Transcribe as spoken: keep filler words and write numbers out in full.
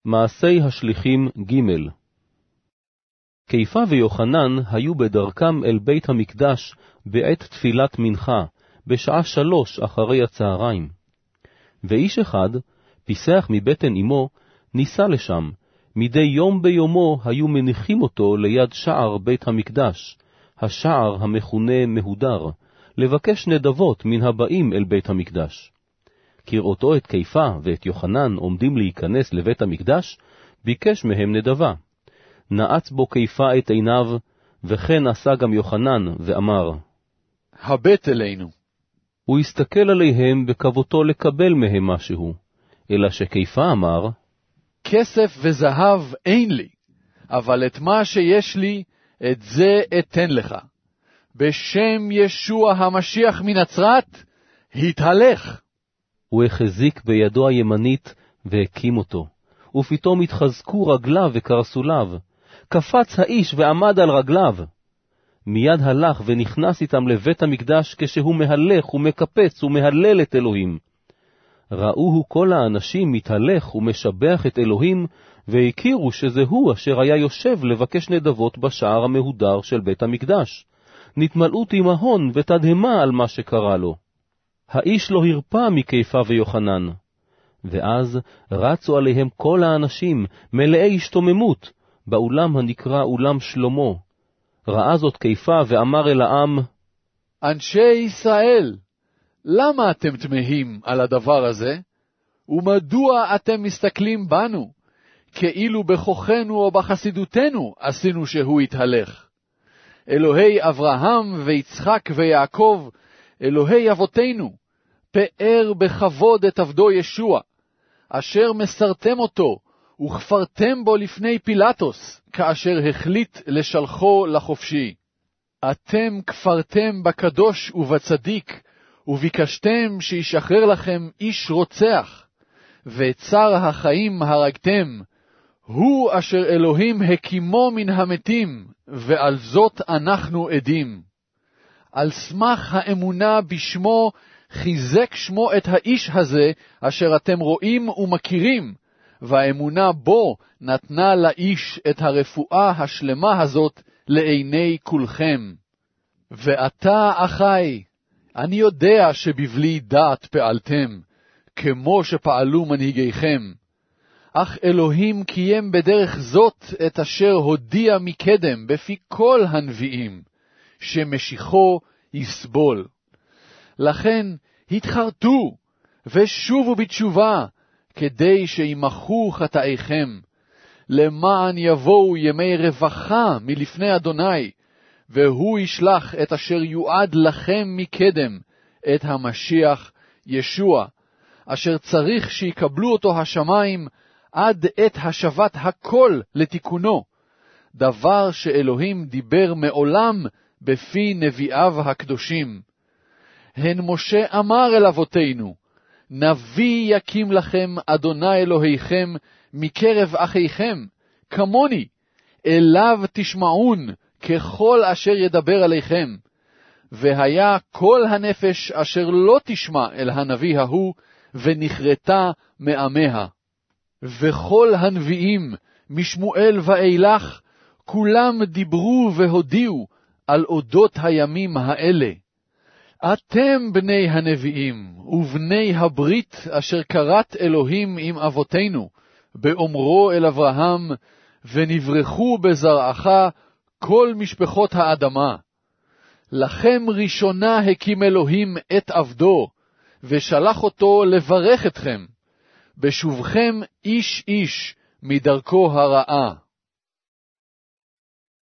מעשי השליחים ג'. קיפה ויוחנן היו בדרכם אל בית המקדש בעת תפילת מנחה, בשעה שלוש אחרי הצהריים. ואיש אחד, פיסח מבטן אמו, ניסה לשם, מדי יום ביומו היו מניחים אותו ליד שער בית המקדש, השער המכונה מהודר, לבקש נדבות מן הבאים אל בית המקדש. כראותו את קיפה ואת יוחנן עומדים להיכנס לבית המקדש, ביקש מהם נדבה. נעץ בו קיפה את עיניו, וכן עשה גם יוחנן, ואמר, הבט אלינו. הוא הסתכל עליהם בכבותו לקבל מהם משהו, אלא שקיפה אמר, כסף וזהב אין לי, אבל את מה שיש לי, את זה אתן לך. בשם ישוע המשיח מנצרת, התהלך. הוא החזיק בידו הימנית והקים אותו, ופתאום התחזקו רגליו וקרסוליו. קפץ האיש ועמד על רגליו. מיד הלך ונכנס איתם לבית המקדש כשהוא מהלך ומקפץ ומהלל את אלוהים. ראוהו כל האנשים מתהלך ומשבח את אלוהים, והכירו שזה הוא אשר היה יושב לבקש נדבות בשער המהודר של בית המקדש. נתמלאו תימהון ותדהמה על מה שקרה לו. האיש לא הרפא מקיפה ויוחנן. ואז רצו עליהם כל האנשים, מלאי השתוממות, באולם הנקרא אולם שלמה. ראה זאת קיפה ואמר אל העם, אנשי ישראל, למה אתם תמהים על הדבר הזה? ומדוע אתם מסתכלים בנו, כאילו בכוחנו או בחסידותנו עשינו שהוא יתהלך? אלוהי אברהם ויצחק ויעקב, אלוהי אבותינו, פאר בכבוד את עבדו ישוע, אשר מסרתם אותו, וכפרתם בו לפני פילטוס, כאשר החליט לשלחו לחופשי. אתם כפרתם בקדוש ובצדיק, וביקשתם שישחרר לכם איש רוצח, וצר החיים הרגתם, הוא אשר אלוהים הקימו מן המתים, ועל זאת אנחנו עדים. על סמך האמונה בשמו, חיזק שמו את האיש הזה, אשר אתם רואים ומכירים, והאמונה בו נתנה לאיש את הרפואה השלמה הזאת לעיני כולכם. ואתה, אחי, אני יודע שבבלי דעת פעלתם, כמו שפעלו מנהיגיכם. אך אלוהים קיים בדרך זאת את אשר הודיע מקדם בפי כל הנביאים, שמשיחו יסבול. לכן התחרטו ושובו בתשובה, כדי שימחו חטאיכם, למען יבואו ימי רווחה מלפני אדוני, והוא ישלח את אשר יועד לכם מקדם, את המשיח ישוע, אשר צריך שיקבלו אותו השמיים עד את השבת הכל לתיקונו, דבר שאלוהים דיבר מעולם בפי נביאיו הקדושים. הן משה אמר אל אבותינו, נביא יקים לכם אדוני אלוהיכם מקרב אחיכם, כמוני, אליו תשמעון ככל אשר ידבר עליכם. והיה כל הנפש אשר לא תשמע אל הנביא ההוא, ונחרטה מעמיה. וכל הנביאים משמואל ואילך, כולם דיברו והודיעו על אודות הימים האלה. אתם בני הנביאים ובני הברית אשר קראת אלוהים עם אבותינו, באומרו אל אברהם, ונברחו בזרעך כל משפחות האדמה. לכם ראשונה הקים אלוהים את עבדו, ושלח אותו לברך אתכם, בשובכם איש איש מדרכו הרעה.